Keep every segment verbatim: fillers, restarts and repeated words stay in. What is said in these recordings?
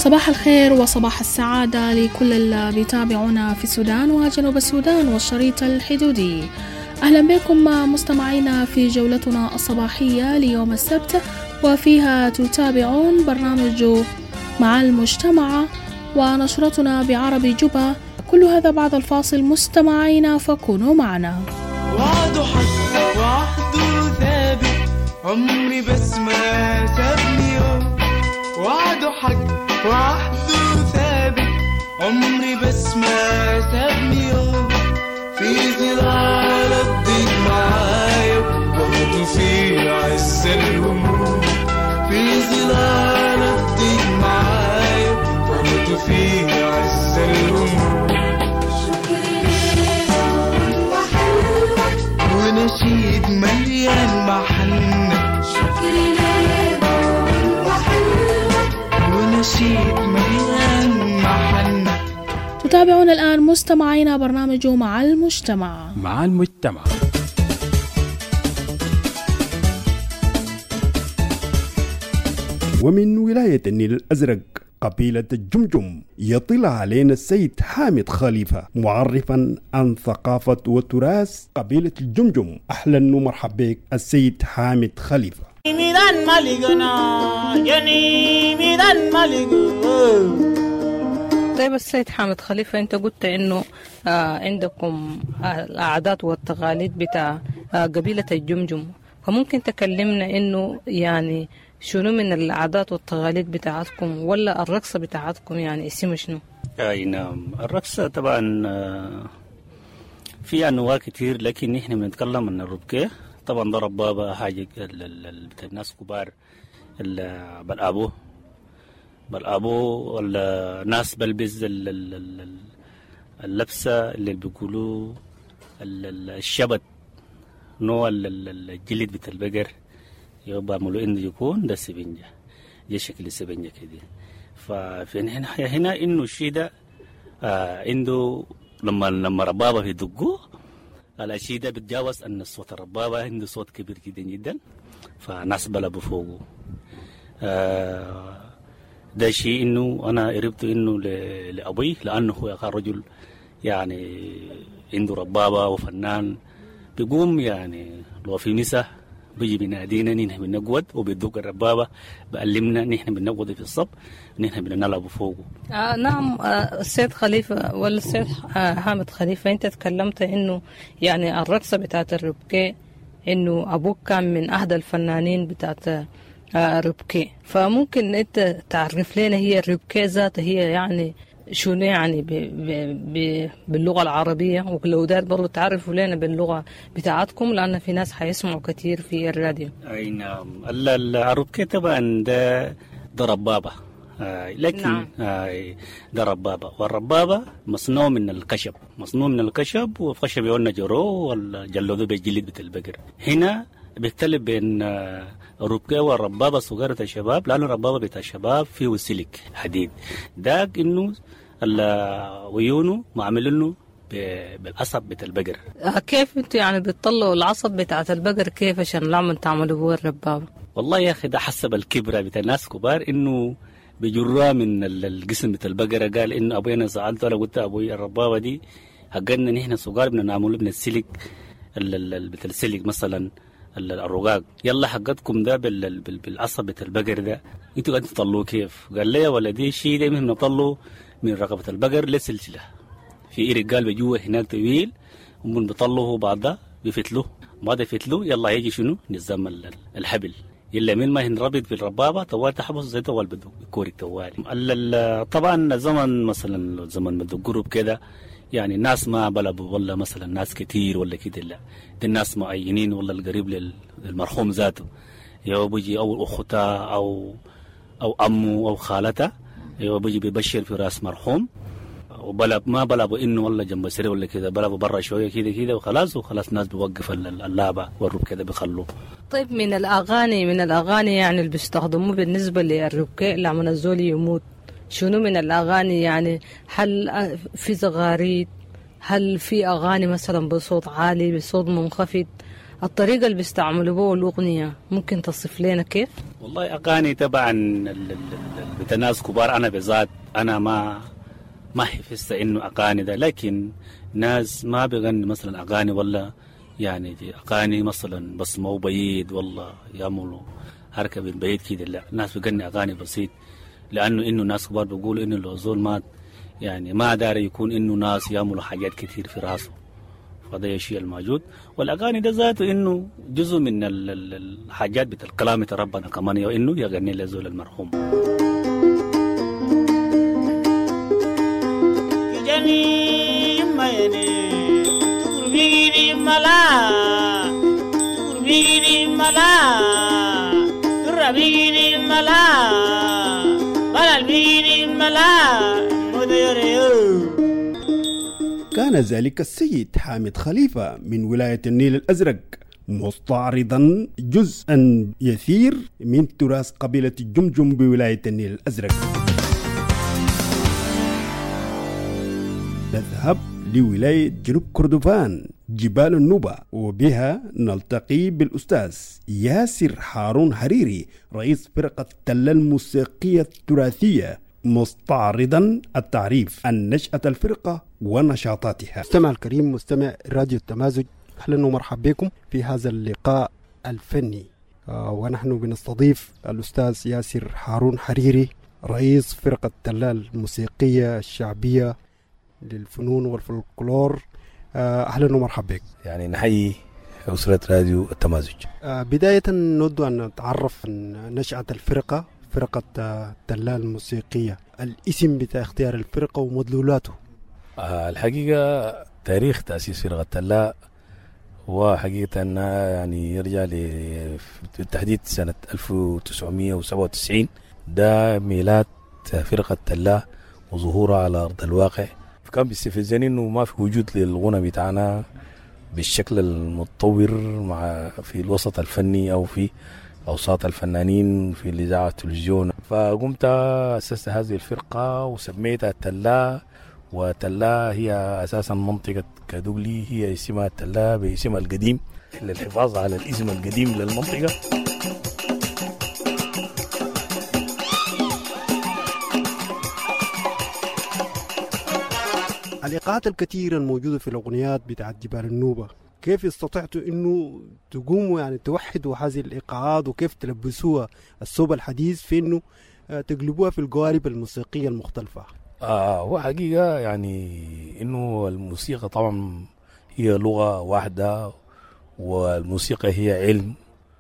صباح الخير وصباح السعادة لكل اللي بيتابعونا في السودان وجنوب السودان والشريط الحدودي. أهلا بكم مستمعينا في جولتنا الصباحية ليوم السبت، وفيها تتابعون برنامج مع المجتمع ونشرتنا بعربي جوبا. كل هذا بعد الفاصل مستمعينا، فكونوا معنا. وعد حق وعهده ثابت، عمري بس ما سابني يوم. وعد حق وعهده ثابت، عمري بس ما سابني يوم. في ظلال الضيق معايا برضو في عز الهموم. في ظلال الضيق معايا برضو في عز الهموم. ونشيد مليان محنة، شكري لك وحلوك. ونشيد مليان محنة. تتابعون الآن مستمعينا برنامج مع المجتمع. مع المجتمع ومن ولاية النيل الأزرق قبيلة الجمجم يطل علينا السيد حامد خليفة معرفا عن ثقافة وتراث قبيلة الجمجم. أهلا ومرحبا بك السيد حامد خليفة. طيب السيد حامد خليفة، انت قلت انه آه عندكم آه العادات والتقاليد بتاع آه قبيلة الجمجم، فممكن تكلمنا انه يعني شنو من العادات والتقاليد بتاعتكم، ولا الرقصة بتاعتكم يعني اسمه شنو؟ اي نعم، الرقصة طبعا في انواع كتير، لكن احنا بنتكلم عن الربكة. طبعا ده ربابة حاجة بتاع الناس كبار، بالابو بالابو ولا ناس بلبس اللبسة اللي بيقولوا الشبت، نوع الجلد بتاع البقر يبقى بعملوا انه يكون ده سبنجة، دي شكل السبنجة كده. ففي هنا هنا انه الشيء ده آه عنده لما لما ربابة يدقوه الشيء ده بتجاوز ان صوت الربابة عنده صوت كبير جدا جدا، فناس بلبوا فوقه. آه ده شيء انه انا قربت انه لابوي، لانه هو كان رجل يعني عنده ربابة وفنان، بيقوم يعني لو في مسا بيجي بينادينا نحن بنقود، وبيدوق الربابة بقلمنا نحن بنقود في الصب، نحن بنلعب فوقه. آه نعم. آه السيد خليفة ولا السيد آه حامد خليفة، انت تكلمت انه يعني الرقصة بتاعت الربكة انه ابوك كان من احد الفنانين بتاعت آه الربكة، فممكن انت تعرف لنا هي الربكة ذاتها هي يعني شنو يعني ب ب ب باللغة العربية، ولو دار برضو تعرفوا لنا باللغة بتاعتكم، لأن في ناس حيسمعوا كتير في الراديو. أي نعم. الربكة طبعا ده ده ربابة، آه لكن نعم. آه ده ربابة، والربابة مصنوع من الخشب، مصنوع من الخشب، والخشب يقولنا جرو والجلودو بالجلد بتاع البقر. هنا بيختلف بين آه الربكة والربابة صغيرة الشباب، لأن الربابة بتاع الشباب فيه سلك حديد، داك إنه ويونه معملينه بالعصب بتاع البقر. كيف انتوا يعني بتطلعوا العصب بتاع البقر كيف عشان نعمل تعملوا بو الربابة؟ والله يا أخي ده حسب الكبرى بتاع الناس كبار، إنه بجراه من الجسم بتاع البقرة. قال إنه أبوي أنا سألته، أنا قلت أبوي الربابة دي حقنا نحن صغار بدنا نعمله من السلك بتاع السلك مثلا الرقاق، يلا حقتكم ده بالعصب بتاع البقر ده انتوا قاعدين تطلعوه كيف؟ قال لي ولا دي شيء ده مهم نطلعه من رقبة البقر لسلسلة في إيرق قال بجوه هناك طويل، ومن بيطلعوه بعد بيفتلوه، بعد يفتلوه يلا يجي شنو نظام الحبل، يلا من ما ينربط في الربابة طوال تحبس زي طوال بدو بكورك طوالي. طبعا زمن مثلا زمن بدقرب كده يعني الناس ما بلبوا ولا مثلا ناس كتير ولا كده، لا دي الناس معينين ولا القريب للمرحوم ذاته، يو بيجي او اختها او او امه او خالته، يو بيجي بيبشر في راس مرحوم، وبلب ما بلبوا انه والله جنب سري ولا كده، بلبوا برا شويه كده كده وخلاص، وخلاص الناس بيوقف اللعبه والرب كده بيخلوه. طيب من الاغاني من الاغاني يعني اللي بيستخدموه بالنسبه للربكة لما الزول يموت، شنو من الأغاني يعني؟ هل في زغاريد؟ هل في أغاني مثلا بصوت عالي بصوت منخفض؟ الطريقة اللي بيستعملوا بها الأغنية ممكن تصف لنا كيف؟ والله أغاني طبعا بتاع ناس كبار. أنا بذات أنا ما ما حفظت إنه أغاني ده، لكن ناس ما بيغني مثلا أغاني ولا يعني دي أغاني مثلا بس مو بعيد والله يعملوا حركة من بعيد كده، لا ناس بيغني أغاني بسيط، لأنه إنه ناس كبار بيقولوا إنه لو زول مات يعني ما داري يكون إنه ناس يعملوا حاجات كتير في راسه، فده الشيء الموجود. والأغاني ده ذاته إنه جزء من الحاجات بتاع الكلام بتاع ربنا كمان، إنه يغني لزول المرحوم. جاني مايني تقربيني ملا تقربيني ملا تقربيني ملا بلالبيني ملا مديريو. كان ذلك السيد حامد خليفة من ولاية النيل الأزرق مستعرضا جزءا يسير من تراث قبيلة الجمجم بولاية النيل الأزرق. نذهب لولاية جنوب كردفان جبال النوبة، وبها نلتقي بالأستاذ ياسر هارون حريري رئيس فرقة تلة الموسيقية التراثية، مستعرضا التعريف عن نشأة الفرقة ونشاطاتها. مستمع الكريم، مستمع راديو التمازج، أهلا ومرحبا بكم في هذا اللقاء الفني، آه ونحن بنستضيف الأستاذ ياسر هارون حريري رئيس فرقة تلة الموسيقية الشعبية للفنون والفولكلور. آه أهلا ومرحبا بك. يعني نحيي أسرة راديو التمازج. آه بداية نود أن نتعرف عن نشأة الفرقة، فرقة تلة الموسيقية، الاسم بتاع اختيار الفرقة ومدلولاته. آه الحقيقة تاريخ تأسيس فرقة تلة هو حقيقة أنها يعني يرجع بالتحديد سنة ألف وتسعمائة وسبعة وتسعين، ده ميلاد فرقة تلة وظهورها على أرض الواقع. كان بيستفزني إنه ما في وجود للغنى بتاعنا بالشكل المتطور مع في الوسط الفني أو في أوساط الفنانين في الإذاعة والتلفزيون، فقمت أسست هذه الفرقة وسميتها تلة. وتلة هي أساسا منطقة كادوغلي، هي اسمها تلة باسمها القديم للحفاظ على الاسم القديم للمنطقة. الإيقاعات الكثيرة الموجودة في الأغنيات بتاعت جبال النوبة، كيف استطعتوا إنه تقوموا يعني توحدوا هذه الإيقاعات، وكيف تلبسوها الصوب الحديث في إنه تقلبوها في القوالب الموسيقية المختلفة؟ آه هو حقيقة يعني إنه الموسيقى طبعا هي لغة واحدة، والموسيقى هي علم،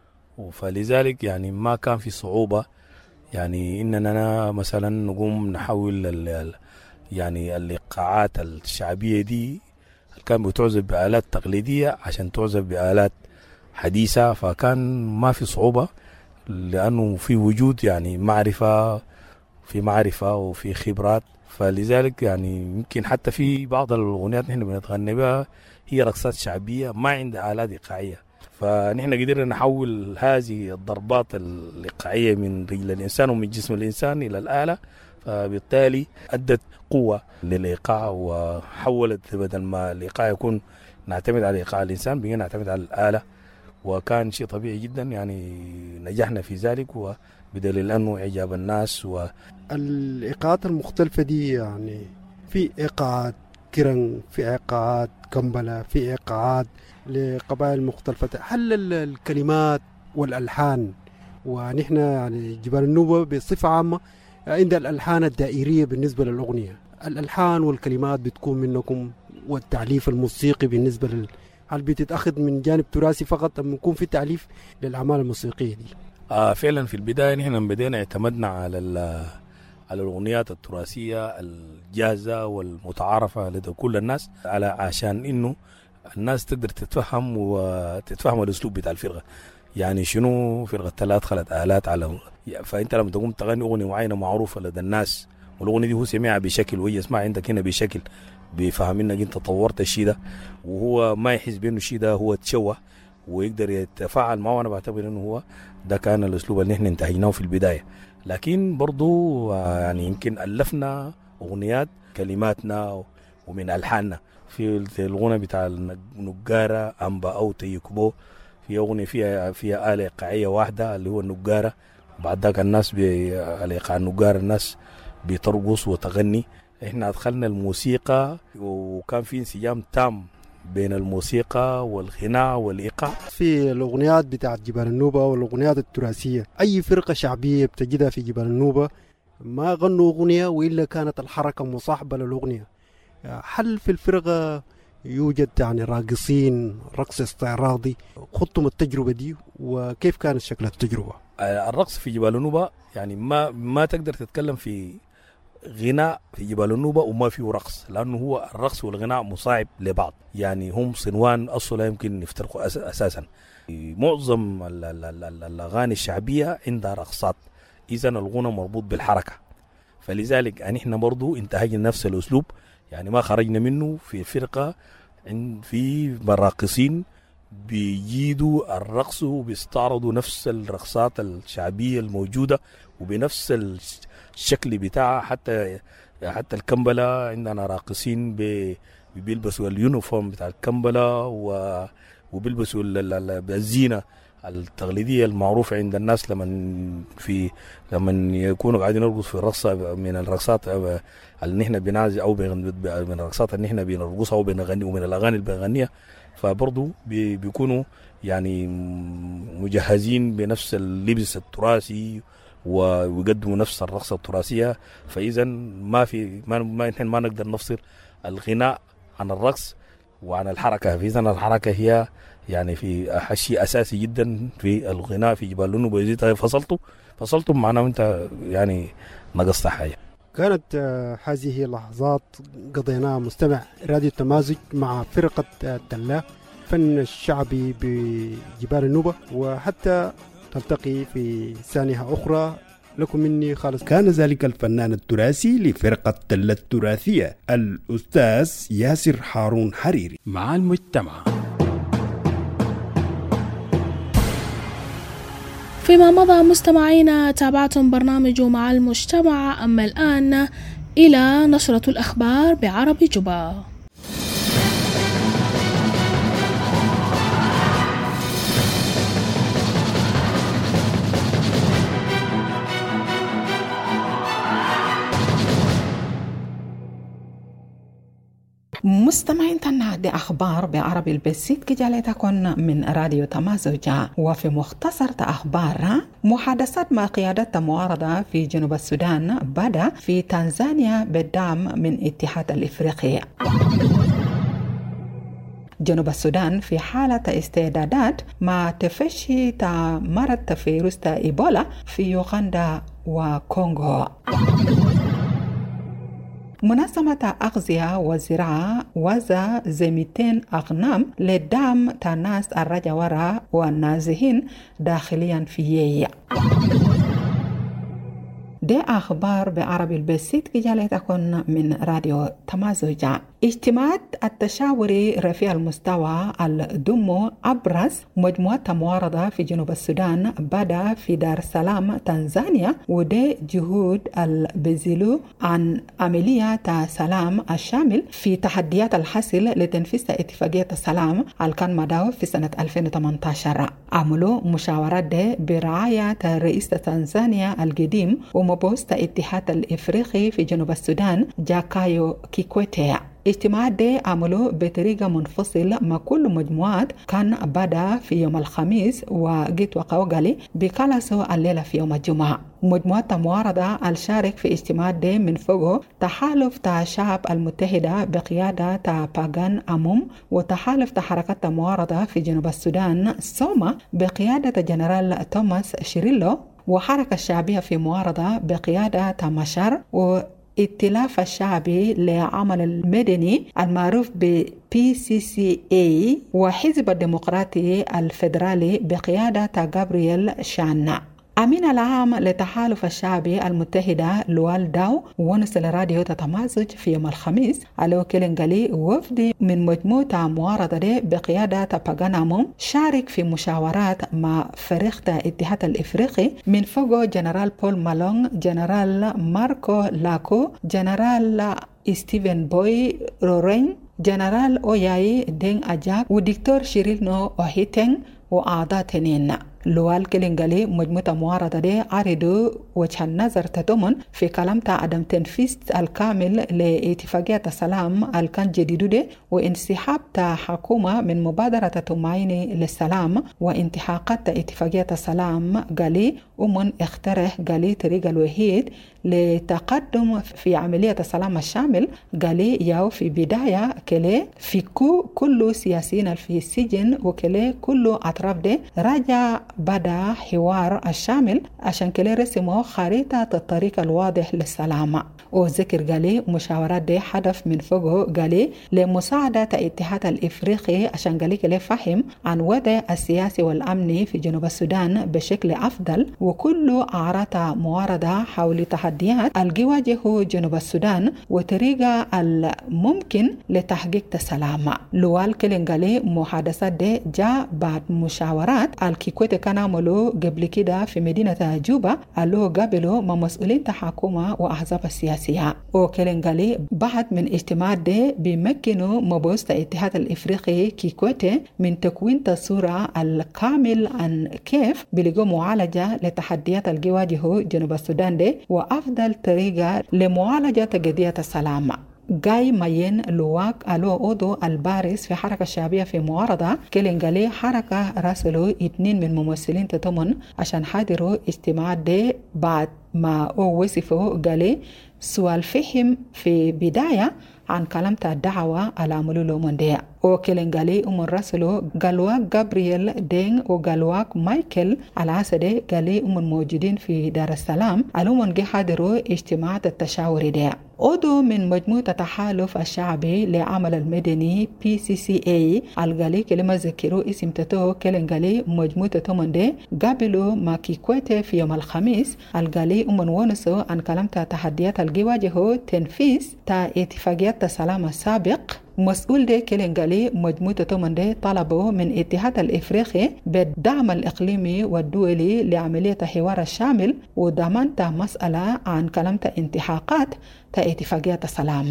فلذلك يعني ما كان في صعوبة يعني إننا مثلا نقوم نحول ال يعني الإيقاعات الشعبية دي كان بتعزف بآلات تقليدية عشان تعزف بآلات حديثة، فكان ما في صعوبة لأنه في وجود يعني معرفة في معرفة وفي خبرات. فلذلك يعني يمكن حتى في بعض الأغنيات نحن بنتغني بها هي رقصات شعبية ما عندها آلات إيقاعية، فنحن قدرنا نحول هذه الضربات الإيقاعية من رجل الإنسان ومن جسم الإنسان إلى الآلة، فبالتالي أدت قوة للإيقاع وحولت بدل ما الإيقاع يكون نعتمد على إيقاع الإنسان بقينا نعتمد على الآلة، وكان شيء طبيعي جدا يعني نجحنا في ذلك وبدليل أنه إعجاب الناس. والإيقاعات المختلفة دي يعني في إيقاعات كرن، في إيقاعات كمبلة، في إيقاعات لقبائل مختلفة، هل الكلمات والألحان ونحن يعني جبال النوبة بصفة عامة عند الألحان الدائرية بالنسبة للأغنية، الألحان والكلمات بتكون منكم والتعليف الموسيقي بالنسبة لل هل بتتأخذ من جانب تراثي فقط أم يكون في تعليف للأعمال الموسيقية دي؟ آه فعلا في البداية نحن بدينا اعتمدنا على على الأغنيات التراثية الجاهزة والمتعارفة لدى كل الناس، على عشان إنه الناس تقدر تتفهم وتتفهم الأسلوب بتاع الفرقة. يعني شنو فرقة تلة أدخلت آلات على، فأنت لما تقوم تغني أغنية معينة معروفة لدى الناس والأغنية دي هو سمعها بشكل وهي يسمع عندك هنا بشكل بيفهم انك انت طورت الشيء ده، وهو ما يحس بانه الشيء ده هو تشوه ويقدر يتفاعل معه. انا بعتبر انه هو ده كان الاسلوب اللي احنا انتهيناه في البدايه، لكن برضو يعني يمكن الفنا اغنيات كلماتنا ومن الحاننا في الغنى بتاع النجاره امبا او تيكبو في أغنية فيها فيها آلة إيقاعية واحدة اللي هو النقارة. بعد ذاك الناس بالإيقاع النقارة الناس بترقص وتغني. إحنا أدخلنا الموسيقى وكان في انسجام تام بين الموسيقى والغناء والإيقاع. في الأغنيات بتاعت جبال النوبة والأغنيات التراثية، أي فرقة شعبية بتجدها في جبال النوبة ما غنوا أغنية وإلا كانت الحركة مصاحبة للأغنية. هل في الفرقة يوجد يعني راقصين رقص استعراضي؟ خضتم التجربة دي وكيف كانت شكل التجربة؟ الرقص في جبال النوبة يعني ما ما تقدر تتكلم في غناء في جبال النوبة وما فيه رقص، لأنه هو الرقص والغناء مصاحب لبعض، يعني هم صنوان أصلا لا يمكن يفترقوا أساسا. معظم الأغاني الشعبية عندها رقصات، إذن الغنى مربوط بالحركة، فلذلك يعني احنا برضو انتهجنا نفس الأسلوب، يعني ما خرجنا منه في فرقة في مراقصين بيجيدوا الرقص وبيستعرضوا نفس الرقصات الشعبية الموجودة وبنفس الشكل بتاعها. حتى حتى الكمبلة عندنا راقصين بيلبسوا اليونيفورم بتاع الكمبلة وبيلبسوا الزينة التقليدية المعروفة عند الناس لما في لما يكونوا قاعدين يرقصوا في الرقصة من الرقصات اللي نحن بنعزي أو من الرقصات اللي نحن بنرقصها أو بنغني ومن الأغاني اللي بنغنيها، فبرضو بيكونوا يعني مجهزين بنفس اللبس التراثي ويقدموا نفس الرقصة التراثية. فإذا ما في ما ما نحن ما نقدر نفصل الغناء عن الرقص وعن الحركة. فإذا الحركة هي يعني في شيء أساسي جدا في الغناء في جبال النوبة. إذا فصلته فصلته معناه أنت يعني نقصت حاجة. كانت هذه لحظات قضيناها مستمع راديو التمازج مع فرقة التلا فن الشعبي بجبال النوبة، وحتى تلتقي في ثانية أخرى. لكم مني خالص. كان ذلك الفنان التراثي لفرقة تلا التراثية الأستاذ ياسر هارون حريري مع المجتمع. فيما مضى مستمعينا تابعتم برنامج مع المجتمع، أما الآن إلى نشرة الأخبار بعربي جوبا. مستمعين تنادي أخبار بعربي البسيط كجالتكن من راديو تمازوجا. وفي مختصر أخبار محادثات مع قيادة المعارضة في جنوب السودان بدأ في تنزانيا بالدعم من اتحاد الإفريقي. جنوب السودان في حالة استعدادات مع تفشي مرض فيروس إيبولا في يوغندا وكونغو. منظمة أغذية وزراعة وزع زي مئتين أغنام لدعم تناس الرجوارة والنازحين داخليا في يي. دي أخبار بعربي البسيط كجالة تكون من راديو تمازوجا. اجتماع التشاوري رفيع المستوى الدمو أبرز مجموعة معارضة في جنوب السودان بدأ في دار السلام تنزانيا، ودي جهود البذلوا عن عملية سلام الشامل في تحديات الحصل لتنفيذ اتفاقية السلام الكان مداو في سنة ألفين وثمانية عشر. عملوا مشاورات دي برعاية رئيس تنزانيا القديم ومبعوث الاتحاد الإفريقي في جنوب السودان جاكايو كيكويتي. اجتماع دي عملوا بطريقة منفصلة مع كل مجموعات كان بدأ في يوم الخميس وجيت وقوغالي بكالاسو الليلة في يوم الجمعة. مجموعة المعارضة الشارك في اجتماع دي من فوقه تحالف تا الشعب المتحدة بقيادة تا باغان أموم، وتحالف تا حركة المعارضة في جنوب السودان سوما بقيادة جنرال توماس شيريلو، وحركة الشعبية في معارضة بقيادة تا مشار، و ائتلاف الشعبي لعمل المدني المعروف ب بي سي سي إيه، وحزب الديمقراطي الفيدرالي بقيادة غابرييل شانا. أمين العام لتحالف الشعبي المتحدة لوال داو ونص الراديو تتمازج في يوم الخميس على كيلنغالي وفد من مجموعة معارضة بقيادة باغاناموم شارك في مشاورات مع فريق الاتحاد الإفريقي من فوق جنرال بول مالون، جنرال ماركو لاكو، جنرال ستيفن بوي رورين، جنرال أوياي دين أجاك، ودكتور شيريل نو أوهيتين وأعضاء تنين. لوال كلينغالي مجموعة معارضة دي عرضوا وجه النظر تضمن في كلامتا عدم تنفيذ الكامل لاتفاقية السلام الكان جديدو دي وانسحاب تا حكومة من مبادرة تمعين للسلام وانتحاقات اتفاقية السلام قالي ومن اخترح قالي طريق الوحيد لتقدم في عملية السلام الشامل. قالي ياو في بداية كلي في كل سياسيين في السجن وكلي كل أطراف دي رجع بدأ حوار الشامل عشان كلي رسموا خريطة الطريق الواضح للسلام. وذكر قالي مشاورات دي هدف من فوقه قالي لمساعدة الاتحاد الإفريقي عشان قالي كلي فهم عن وضع السياسي والأمني في جنوب السودان بشكل أفضل وكل أعراض معارضة حول تحديات الجواجه جنوب السودان وطريقة الممكن لتحقيق السلام. لوال كلينغالي محادثات دي جاء بعد مشاورات الكيكوت كان عملوا قبل كده في مدينة جوبا اللي قابلوا مع مسؤولين الحكومة وأحزاب السياسية. وكلينغالي بعد من اجتماع دي بيمكنوا مبوس الاتحاد الإفريقي كيكوتي من تكوين الصورة الكامل عن كيف بيلقوا معالجة لتحديات الجواجه جنوب السودان دي وأفضل طريقة لمعالجة قضية السلام. جاي ماين لواك ألو أودو البارز في حركة الشعبية في معارضة كلينغالي حركة راسلوا اثنين من ممثلين تتمن عشان حاضروا اجتماع دي بعد ما أو وصفوا قالي سؤال فهم في بداية عن كلامة الدعوة على عملوا منديع. وكلينغالي أمر راسلو قالواك جابرييل دين وقالواك مايكل العسدي قالي أمر موجودين في دار السلام ألومن جي حاضروا اجتماعات التشاور دي. عضو من مجموعة التحالف الشعبي لعمل المدني بي سي سي اي القالي كلمة ذكروا اسم تتو كلينغالي مجموعة تمن دي قابلوا ما كيكويتي في يوم الخميس القالي أمن ونسو عن كلامة تحديات الجواجه تنفيذ تا اتفاقيات السلام السابق. مسؤول دي كلينغالي مجموعة تمن دي طلبوا من الاتحاد الإفريقي بالدعم الإقليمي والدولي لعملية حوار الشامل وضمان مسألة عن كلامة انتحاقات تا اتفاقية السلام.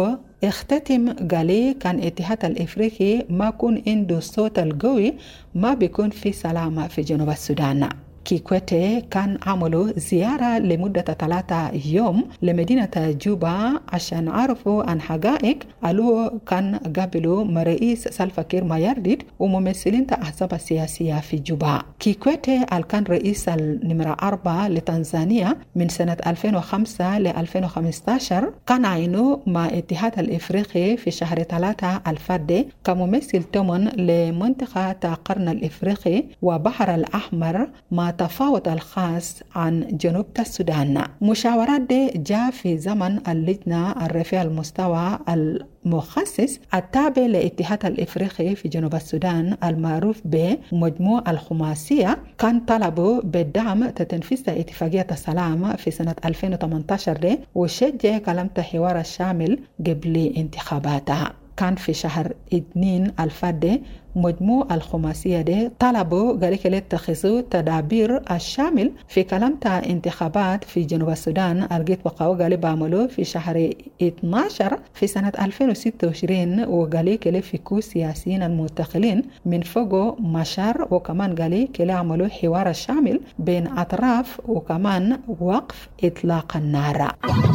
واختتم قالي كان الاتحاد الإفريقي ما كون عنده صوت القوي ما بيكون في سلامة في جنوب السودان. كيكويتي كان عملوا زيارة لمدة ثلاثة يوم لمدينة جوبا عشان عرفوا عن حقائق ألو كان قابلوا مع رئيس سلفا كير مايارديد وممثلين الأحزاب السياسية في جوبا. كيكويتي كان رئيس النمرة أربعة لتنزانيا من سنة ألفين وخمسة ل ألفين وخمسة عشر كان عينه مع الاتحاد الإفريقي في شهر ثلاثة الفادي كممثل تمن لمنطقة القرن الإفريقي وبحر الأحمر ما تفاوت الخاص عن جنوب السودان. مشاورات دي جاء في زمن اللجنة الرفيع المستوى المخصص التابع للاتحاد الإفريقي في جنوب السودان المعروف بمجموعة الخماسية كان طلبوا بالدعم تنفيذ اتفاقية السلام في سنة ألفين وثمانية عشر دي وشجع كلمة حوار الشامل قبل انتخاباتها. كان في شهر اثنين الفادي مجموع الخماسية دي طلبوا قالك لاتخذوا تدابير الشامل في كلامة انتخابات في جنوب السودان الجيت وقاو قالي بعملوا في شهر اثني عشر في سنة ألفين وستة وعشرين وقالك لفكوا سياسيين المنتقلين من فوق مشار وكمان قالك لعملوا حوار الشامل بين أطراف وكمان وقف إطلاق النار.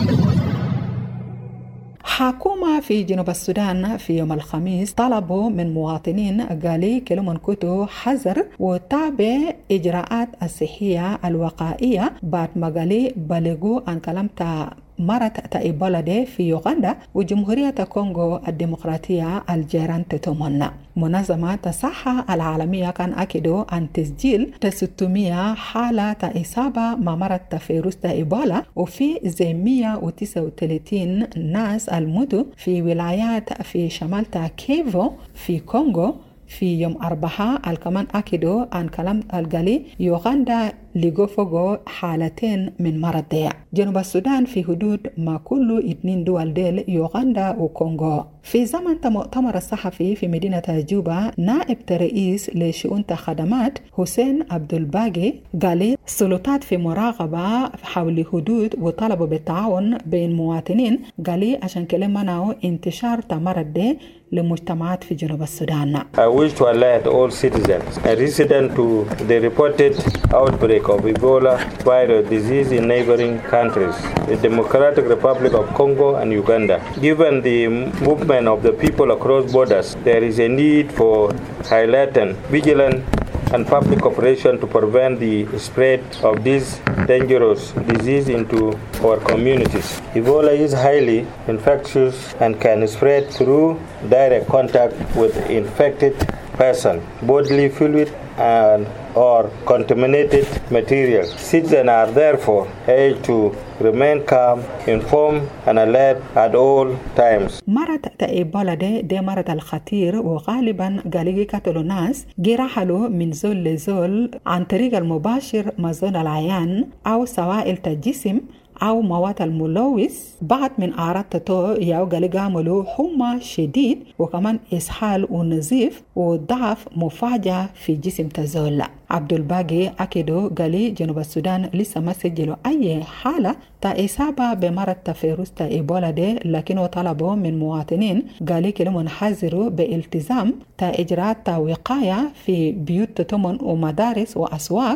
حكومة في جنوب السودان في يوم الخميس طلبوا من مواطنين قالي كلمن كتو حذر وتابع إجراءات الصحية الوقائية بعد ما قالي بلغوا عن كلامة مرض إيبولا دي في يوغندا وجمهورية كونغو الديمقراطية الجيران تتمنى. منظمة الصحة العالمية كان أكدوا عن تسجيل ستمائة حالة إصابة مع مرض فيروس إيبولا وفي زي مئة وتسعة وثلاثين ناس الموتوا في ولايات في شمال كيفو في كونغو في يوم أربعة. الكمان أكدوا عن كلام القالي يوغندا لقوا فوقه حالتين من مرض دي. جنوب السودان في حدود ما كل اثنين دول ديل يوغندا وكونغو. في زمن مؤتمر الصحفي في مدينة جوبا نائب رئيس لشؤون الخدمات حسين عبد الباقي قال السلطات في مراقبة حول حدود وطلبوا بالتعاون بين مواطنين قال عشان كلام منعوا انتشار المرض دي لمجتمعات في جنوب السودان. I wish to alert all citizens and residents to the reported outbreak of Ebola virus disease in neighboring countries, the Democratic Republic of Congo and Uganda. Given the movement of the people across borders, there is a need for heightened vigilance and public cooperation to prevent the spread of this dangerous disease into our communities. Ebola is highly infectious and can spread through direct contact with infected person, bodily fluid and or contaminated material. Citizens are therefore urged to remain calm, informed and alert at all times. مرض إيبولا ده ده مرض الخطير وغالبا قالي قتلوا ناس جرحلوا من زول لزول عن طريق المباشر مزون العيان أو سوائل الجسم أو مواد الملوث. بعض من أعراض تتو ياو قالي قاملوا حمى شديد وكمان إسهال ونزيف وضعف مفاجئ في جسم تزول. عبد الباقي أكيدو قالي جنوب السودان لسه ما سجلوا أي حالة تا إصابة بمرض تفيروس تا إيبولا دي، لكنه طلبوا من مواطنين قالي كلهم حذروا بالتزام تا إجراءات تا وقاية في بيوت تمن ومدارس وأسواق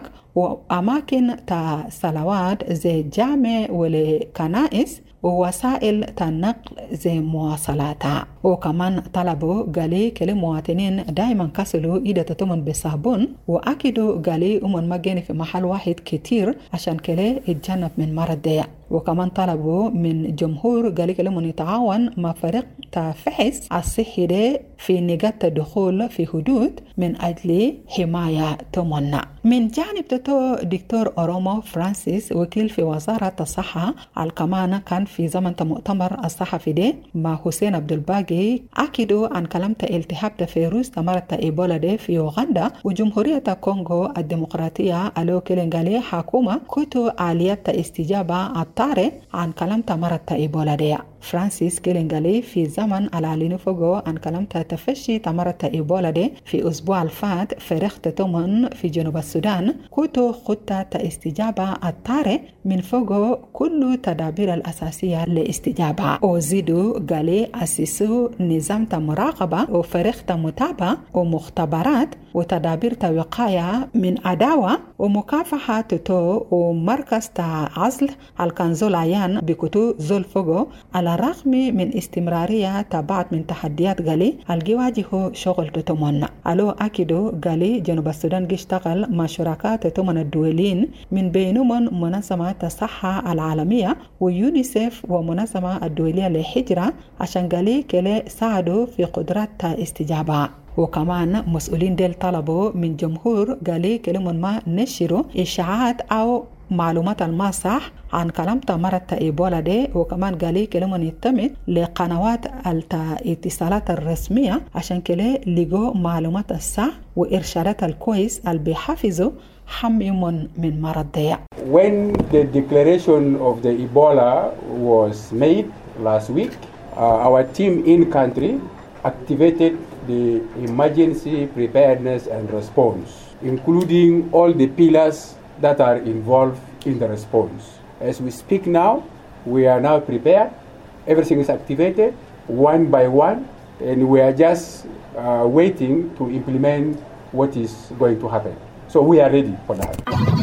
وأماكن تا صلوات زي جامع والكنائس ووسائل النقل زي مواصلاتها. وكمان طلبوا قالي كل مواطنين دائما كسلوا إيدة تتمن بصابون وأكيدوا قالي أمن مجاني في محل واحد كتير عشان كله يتجنب من مرض ده. وكمان طلبوا من جمهور قالي كلهم يتعاون مع فريق تفحص الصحي ده في نقاط الدخول في حدود من أجل حماية تمنى. من جانب تتو دكتور أورومو فرانسيس وكيل في وزارة الصحة الكمان كان في زمن مؤتمر الصحفي ده مع حسين عبد الباقي أكدوا عن كلام التهاب تفيروس مرض إيبولا ده في أوغندا وجمهورية كونغو الديمقراطية. ألو كيلنغالي حكومة كتو آليات استجابة الطارئ عن كلام مرض إيبولا ده. فرانسيس كيلنغالي في زمن العلينو فوقو عن كلام تفشي مرض إيبولا ده في أسبوع الفات فريق تتمن في جنوب السودان كتو خطة استجابة الطارئ من فوقو كل تدابير الأساسية لاستجابة. وزيدو قالي أسسوا نظام مراقبة وفريق متابعة ومختبرات وتدابير وقاية من عداوة ومكافحة تتو ومركز عزل الكنزول عيان بكتو زول فوقو على الرغم من استمرارية تبعت من تحديات قالي الجواجه شغل تتمنى. ألو أكيدو قالي جنوب السودان يشتغل مع شركاء تتمنى الدولين من بينهم منظمة الصحة العالمية ويونيسيف ومنظمة الدولية للهجرة عشان قالي كلا ساعدوا في قدرات استجابة. وكمان مسؤولين ديل طلبوا من جمهور قالي كلمون ما نشروا إشاعات أو معلومات ما صح عن كلام مرض إيبولا دي. وكمان قالي كلمون يتمد لقنوات الاتصالات الرسمية عشان كلا لقوا معلومات الصح وإرشادات الكويس اللي بيحافظوا حمي من مرض دي. When the declaration of the Ebola was made last week, uh, our team in country activated the emergency preparedness and response, including all the pillars that are involved in the response. As we speak now, we are now prepared. Everything is activated one by one, and we are just uh, waiting to implement what is going to happen. So we are ready for that.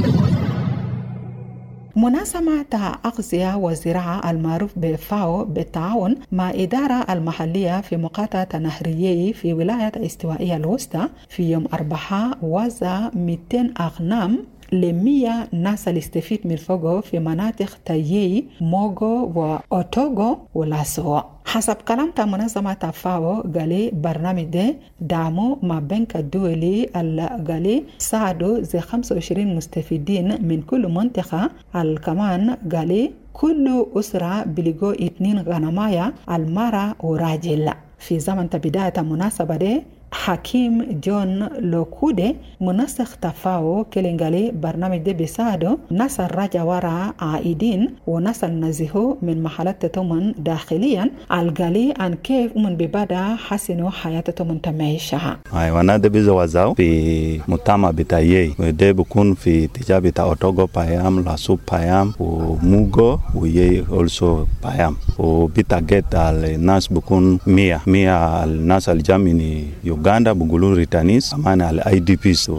منظمة أغذية وزراعة المعروف بفاو بالتعاون مع إدارة المحلية في مقاطعة نهرية في ولاية استوائية الوسطى في يوم أربعاء وزع مئتين أغنام لمية ناس اللي استفيد من فوقه في مناطق تايي موغو وأوتوغو ولاسو. حسب كلام منظمة فاو قالي برنامج ده دعمه مع بنك الدولي اللي ساعدوا زي خمسة وعشرين مستفيدين من كل منطقة. الكمان قالي كل أسرة بلغوا اتنين غنمايا المرأة وراجل. في زمن بداية مناسبة ده حكيم جون لوكودي منسق تفاو كلينغالي برنامج دي بيساعدو ناس الرجا ورا عائدين وناس النزيهو من محلات تتمن داخليا الغالي عن كيف من ببدا حسنوا حياتهم تمعيشها. حيوانات بيزوازاو في مجتمع بتاعي وده بيكون في اتجاه بتاع اوتوغو بايام لاسو بايام وموغو ويي also بايام وبيتاجت الناس بيكون مية مية الناس الجاميني يوغندا بيقولوا ريتانيس أمانة الاي دي بيس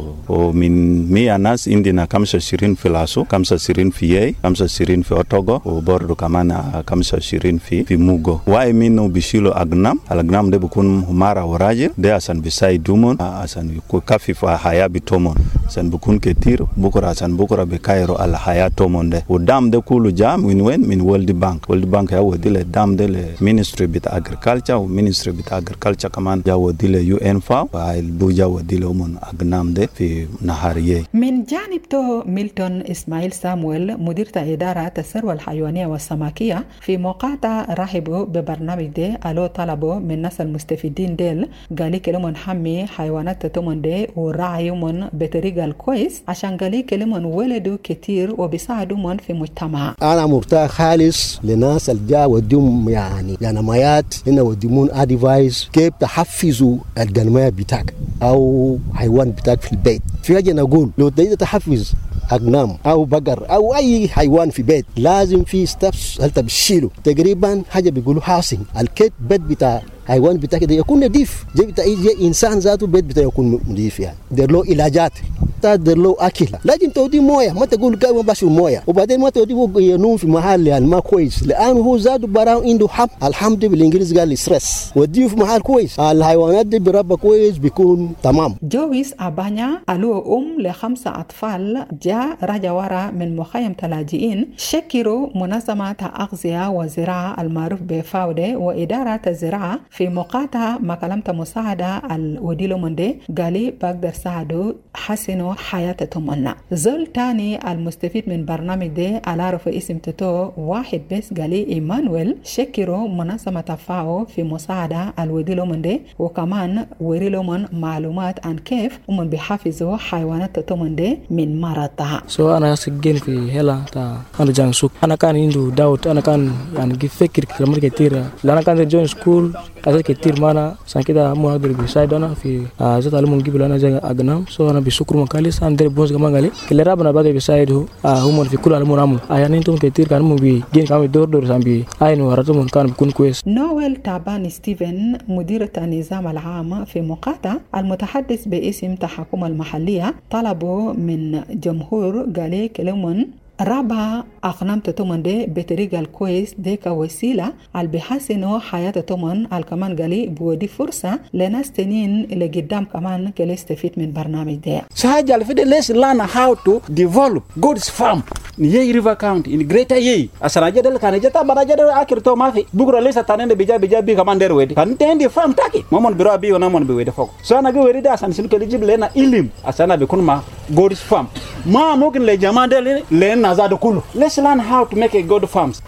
ومن مية ناس عندنا خمسة وعشرين في لاسو خمسة وعشرين في يي خمسة وعشرين في اوتوغو وبرضو كمان خمسة وعشرين في في موغو واي منو بيشيلو اغنام الاغنام ده بيكون همارا وراجل ده عشان بيساعد دومون عشان يخفف حياة بتومون عشان بيكون كتير بكره عشان بكره بكايرو على حياة تومون ده والدام ده كله جاء من وين من وورلد بانك وورلد بانك هو دي الدام ده لمينستري بتاع اغريكلتشر ومينستري بتاع اغريكلتشر كمان جاء دي ليو ان فا والدو جاء دي لهم اغنام ده في نهاريه. من جانب تو ميلتون اسماعيل سامويل مدير إدارة الثروة الحيوانية والسمكية في مقاطعة رحبوا ببرنامج ده ألو طلبوا من الناس المستفيدين ديل قالي كلمون حمي حيوانات تتمن ده وراعيهم بطريقة الكويس عشان قالي كلمون ولدوا كتير وبيساعدوا في مجتمع. أنا مرتاح خالص لناس الجا وديهم يعني يعني مايات هنا وديمون أديفايس كيف تحفزوا الجنمية بتاعك أو حيوان بتاعك في البيت. في حاجة نقول لو تريد تحفز أغنام أو بقر أو أي حيوان في بيت لازم في ستابس هل تبشيله تقريبا حاجة بيقولوا حاصن الكيت بيت بتاع حيوان بتاعك ده يكون نظيف زي بتاع أي إنسان ذاته بيت بتاعه يكون نظيف يعني دير له علاجات تقدر له أكل لازم تودي موية ما تقول كم بس موية وبعدين ما تودي ينوم في محل يعني ما كويس لأنه هو زاد براو عنده حم الحمد بالإنجليزي قال ستريس وديه في محل كويس الحيوانات دي بربى كويس بيكون تمام. جويس أبانيا ألو أم لخمسة أطفال جاء رجع ورا من مخيم تلاجئين شكروا منظمة أغذية وزراعة المعروف بفاودة وإدارة الزراعة في مقاطعة مكالمة مساعدة الوديلو مندي قالي بقدر ساعدوا حسنوا حياتهم لنا. زول تاني المستفيد من برنامج ده على رفع اسم تتو واحد بس قالي إيمانويل شكروا منظمة فاو في مساعدة الوديلو مندي وكمان وريلو من معلومات عن كيف ومن بيحافظوا حيوانات تتومن دي من مرضها. So أنا سجين في هلا تا أنا جان سوق أنا كان عنده داوت أنا كان يعني كيفكر كلام كتير لأن كان جون سكول أزاي كتير معنا عشان كده مو هقدر بيساعد أنا في زات على من قبل أنا جا أغنام so أنا بشكر مكاليس أنا دري بوز كمان قالي كل رابنا بعد بيساعده هم في كل علمون عمل أيام أنتم كتير كانوا مو بيجين كانوا دور دور سام بي أين وراتهم كان بيكون كويس. نويل تابان ستيفن مديرة النظام العام في مقاطعة المتحدث باسم تحكم المحلية طلبوا من جمهور قالي كلمون رابع أغنام تتمن دي بطريقة الكويس دي كوسيلة على بحسنوا حياة تتمن على كمان قالي بودي فرصة لناس تانيين اللي قدام كمان كلي استفيد من برنامج ده. سهاجة الفيديو let's learn how to develop goods farm in Yei River County in Greater Yei. أسرائيل ده كان جت بارجة ده أكيد تو ما في بكرة لسه تانين بيجا بيجا بي كمان ده رويدي كان تندي farm تاكي ما من برا بي ونامن بيويدي فوق. so أنا بيويدي ده أسان سلوك اللي جيب لنا إلهم أسانا بيكون ما goods farm ما ممكن لجماعة ده لنا زاد كله. let's learn how to make a good farms.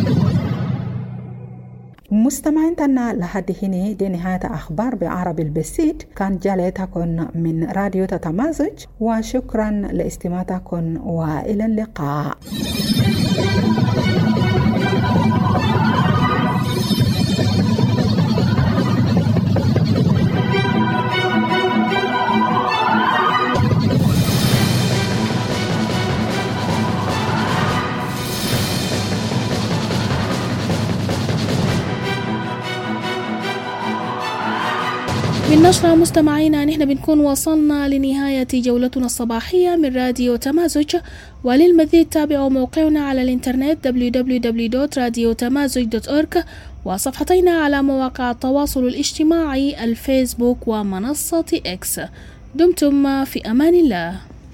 مستمعين تنا لحد هنا دي نهاية أخبار بعربي البسيط كان جالتكم من راديو تتمازج وشكرا لاستماعتكم وإلى اللقاء. بالنشرة مستمعينا نحن بنكون وصلنا لنهاية جولتنا الصباحية من راديو تمازج وللمزيد تابعوا موقعنا على الانترنت دبليو دبليو دبليو دوت راديو تمازج دوت أورج وصفحتنا على مواقع التواصل الاجتماعي الفيسبوك ومنصة إكس. دمتم في أمان الله.